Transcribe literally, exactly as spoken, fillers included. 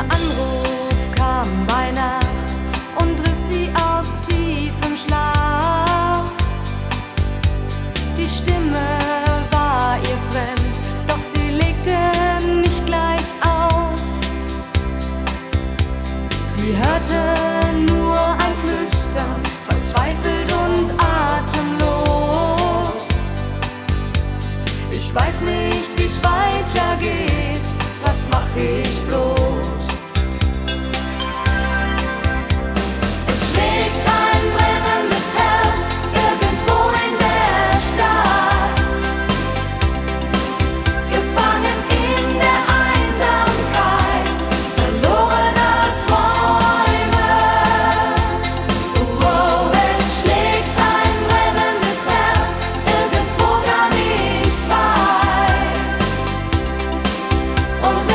Anruf kam bei Nacht und riss sie aus tiefem Schlaf. Die Stimme war ihr fremd, doch sie legte nicht gleich auf. Sie hörte nur ein Flüstern, verzweifelt und atemlos. Ich weiß nicht, wie's weitergeht, was mach ich bloß? Es schlägt ein brennendes Herz irgendwo in der Stadt, gefangen in der Einsamkeit verlorener Träume. Oh, es schlägt ein brennendes Herz irgendwo gar nicht weit. Und